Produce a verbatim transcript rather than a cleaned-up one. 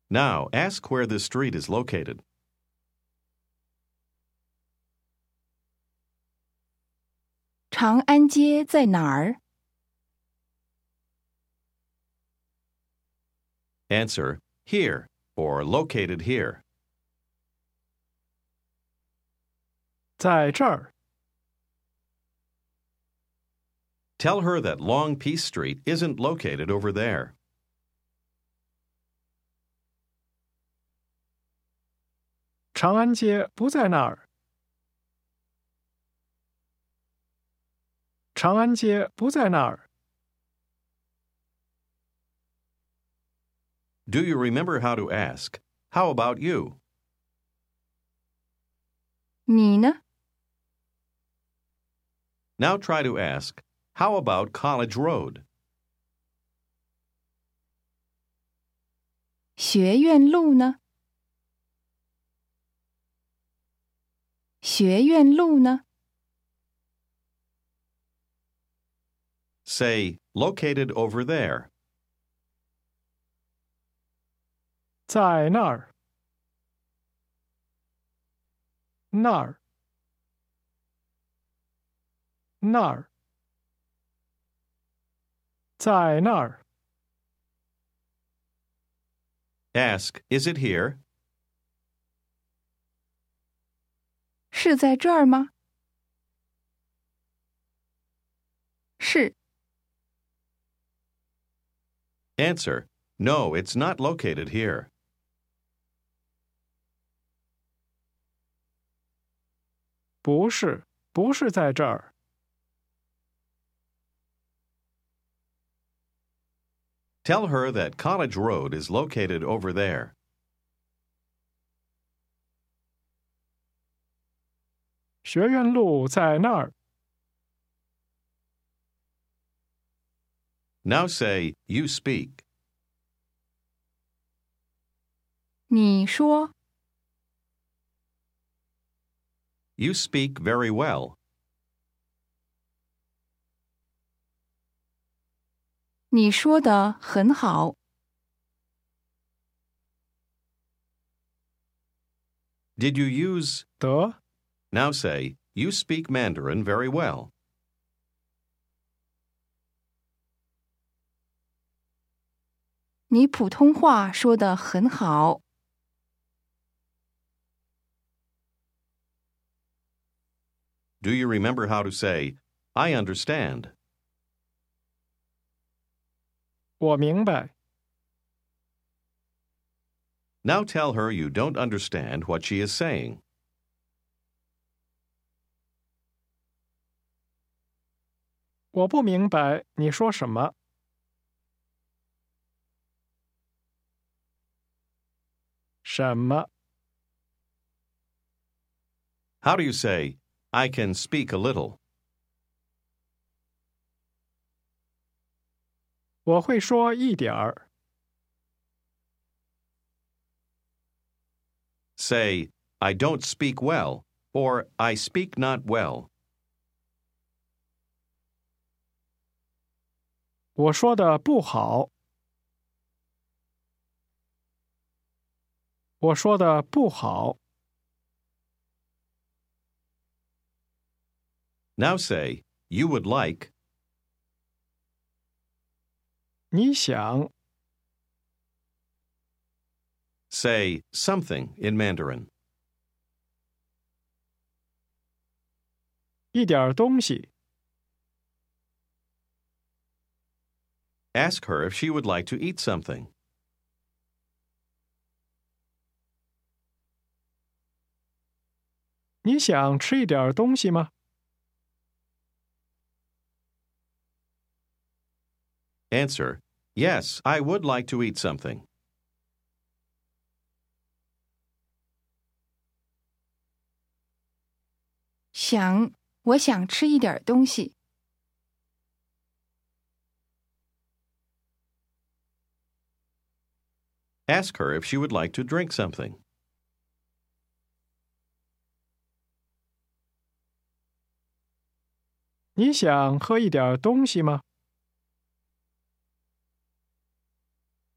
Now, ask where this street is located. 长安街在哪儿？ Answer, here, or located here. 在这儿。 Tell her that Long Peace Street isn't located over there. 长安街不在那儿。长安街不在那儿。 Do you remember how to ask, how about you? 你呢？ Now try to ask, how about College Road? 学院路呢？学院路呢？ Say, located over there. 在那儿。那儿。那儿。在那儿。 Ask, is it here? 是在这儿吗？是。 Answer, no, it's not located here. 不是，不是在这儿。 Tell her that College Road is located over there. 学院路在那儿。 Now say, you speak. 你说。 You speak very well. 你说的很好。 Did you use? 得。 Now say, you speak Mandarin very well. 你普通话说得很好。 Do you remember how to say, I understand? 我明白。 Now tell her you don't understand what she is saying. 我不明白你说什么。 什么？ How do you say, I can speak a little? 我会说一点儿。 Say, I don't speak well, or I speak not well. 我说的不好。 我说的不好。 Now say, you would like. 你想。 Say, something in Mandarin. 一点东西。 Ask her if she would like to eat something. 你想吃一点东西吗？ Answer, yes, I would like to eat something. 想，我想吃一点东西。 Ask her if she would like to drink something. 你想喝一点东西吗？